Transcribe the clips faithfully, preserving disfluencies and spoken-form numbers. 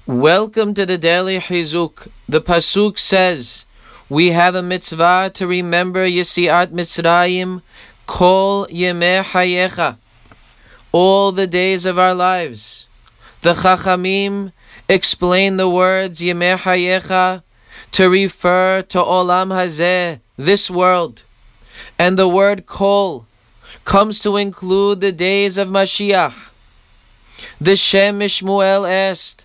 Welcome to the Daily Chizuk. The Pasuk says, we have a mitzvah to remember Yetziat Mitzrayim, Kol Yemei Hayecha, all the days of our lives. The Chachamim explain the words Yemei Hayecha to refer to Olam Hazeh, this world. And the word Kol comes to include the days of Mashiach. The Shem Mishmuel asked,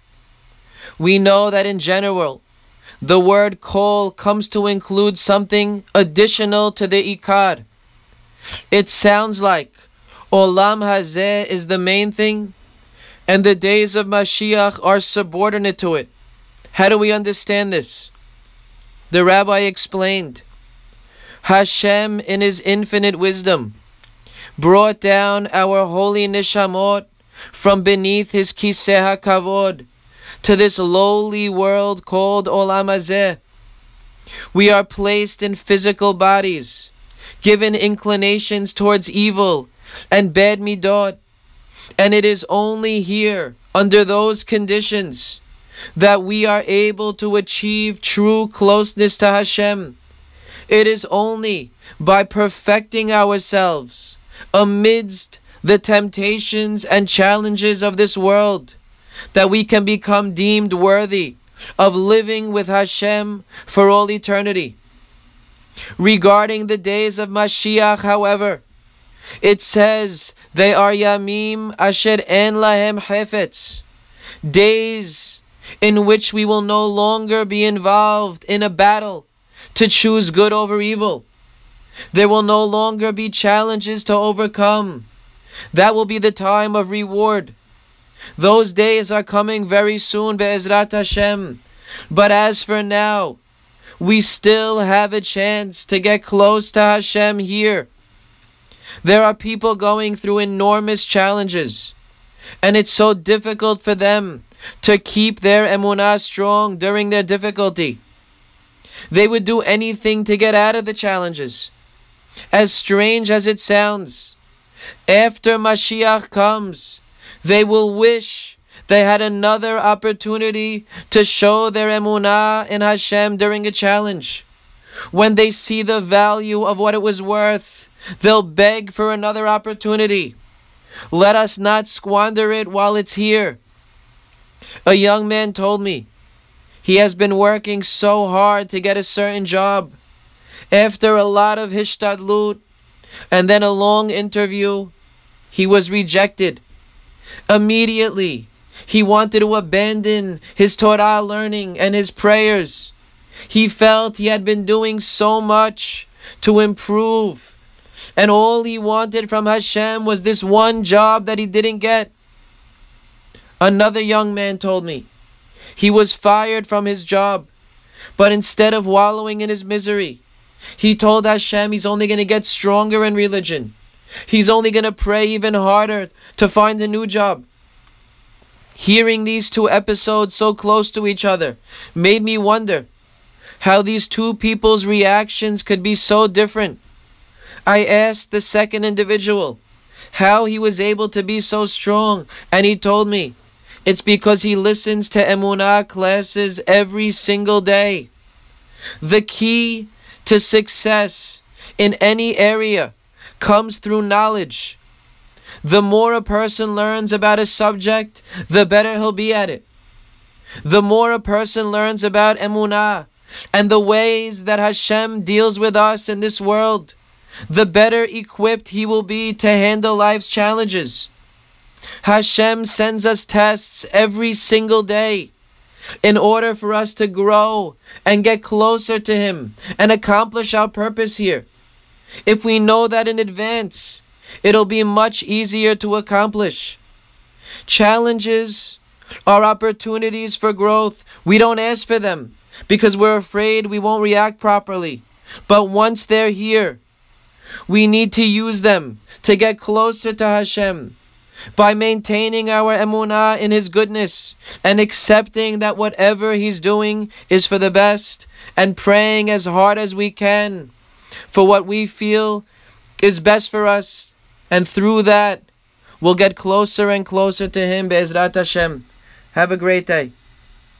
we know that in general, the word kol comes to include something additional to the ikar. It sounds like Olam Hazeh is the main thing, and the days of Mashiach are subordinate to it. How do we understand this? The rabbi explained, Hashem in His infinite wisdom brought down our holy nishamot from beneath His kiseh hakavod to this lowly world called Olam Hazeh. We are placed in physical bodies, given inclinations towards evil and bad midot, and it is only here, under those conditions, that we are able to achieve true closeness to Hashem. It is only by perfecting ourselves amidst the temptations and challenges of this world that we can become deemed worthy of living with Hashem for all eternity. Regarding the days of Mashiach, however, it says they are Yamim Asher En Lahem Hefetz, days in which we will no longer be involved in a battle to choose good over evil. There will no longer be challenges to overcome. That will be the time of reward. Those days are coming very soon, Be'ezrat Hashem. But as for now, we still have a chance to get close to Hashem here. There are people going through enormous challenges, and it's so difficult for them to keep their emunah strong during their difficulty. They would do anything to get out of the challenges. As strange as it sounds, after Mashiach comes, they will wish they had another opportunity to show their emunah in Hashem during a challenge. When they see the value of what it was worth, they'll beg for another opportunity. Let us not squander it while it's here. A young man told me he has been working so hard to get a certain job. After a lot of hishtadlut and then a long interview, he was rejected. Immediately, he wanted to abandon his Torah learning and his prayers. He felt he had been doing so much to improve, and all he wanted from Hashem was this one job that he didn't get. Another young man told me he was fired from his job, but instead of wallowing in his misery, he told Hashem he's only going to get stronger in religion. He's only going to pray even harder to find a new job. Hearing these two episodes so close to each other made me wonder how these two people's reactions could be so different. I asked the second individual how he was able to be so strong, and he told me it's because he listens to emunah classes every single day. The key to success in any area comes through knowledge. The more a person learns about a subject, the better he'll be at it. The more a person learns about emunah and the ways that Hashem deals with us in this world, the better equipped he will be to handle life's challenges. Hashem sends us tests every single day in order for us to grow and get closer to Him and accomplish our purpose here. If we know that in advance, it'll be much easier to accomplish. Challenges are opportunities for growth. We don't ask for them because we're afraid we won't react properly. But once they're here, we need to use them to get closer to Hashem by maintaining our emunah in His goodness and accepting that whatever He's doing is for the best and praying as hard as we can for what we feel is best for us, and through that we'll get closer and closer to Him, Be'ezrat Hashem. Have a great day.